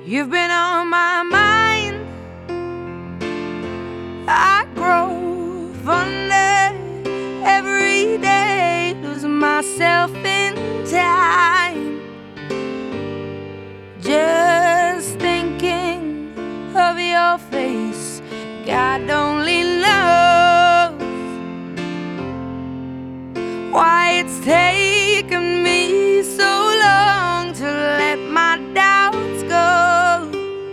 You've been on my mind. I grow fonder every day, losing myself in time. Just thinking of your face, God only knows why it's taken me so long to let my doubts go.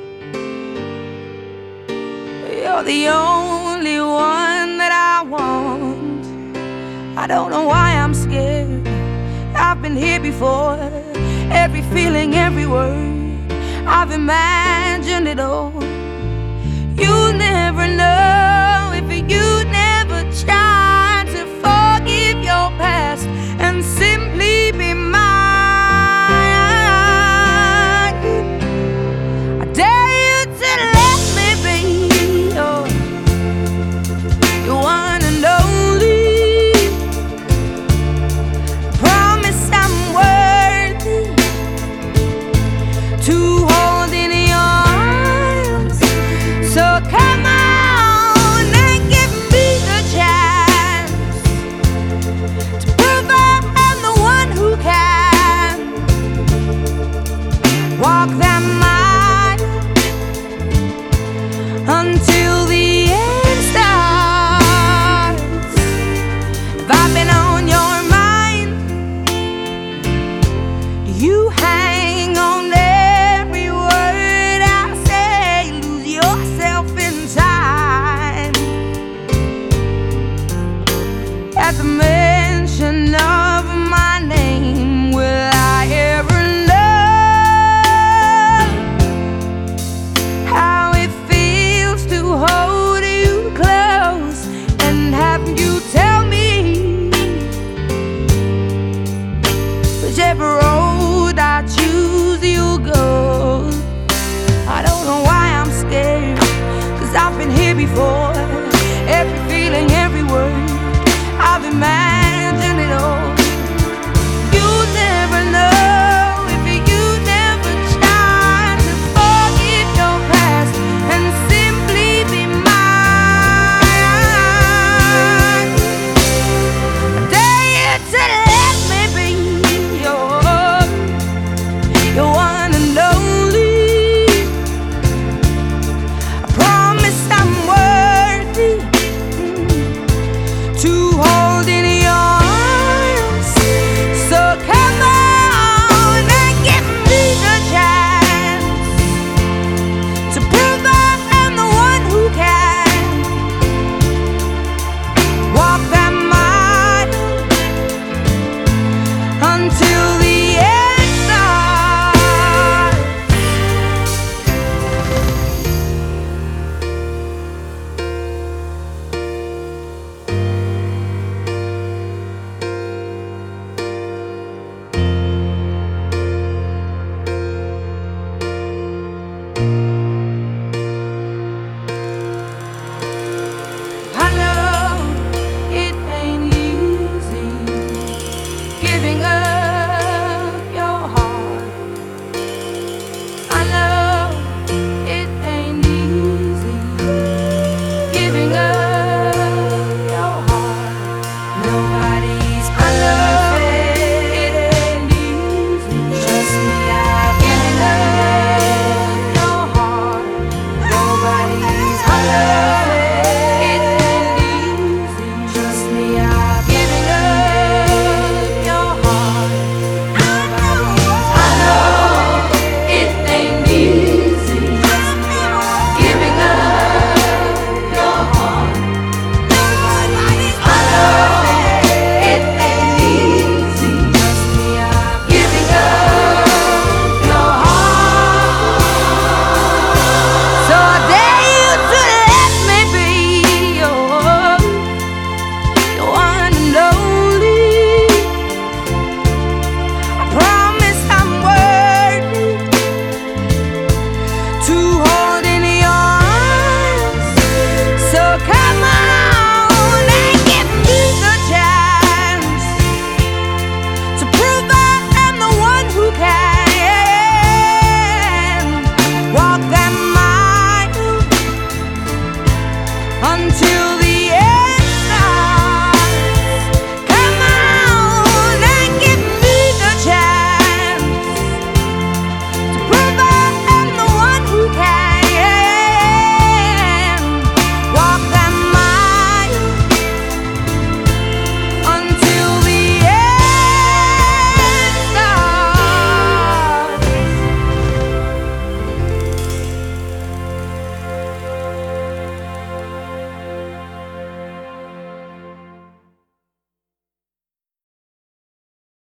You're the only one that I want. I don't know why I'm scared. I've been here before. Every feeling, every word, I've imagined it all. You'll never know if you never try to forgive your past and simply be mine. I dare you to let me be your one and only. Promise I'm worthy to hold in your arms. So come on and give me the chance to prove I'm the one who can walk that mile until the end starts. If I've been on your mind, you hang on every word I say, lose yourself in time. At the mention of my name, will I ever know how it feels to hold you close and have you tell me whichever road I choose, you'll go. I don't know why I'm scared, 'cause I've been here before. Every feeling, every word, I've imagined it all. You'll never know if you never try to forgive your past and simply be mine. I dare you to let me be your one and only. I promise I'm worthy to hold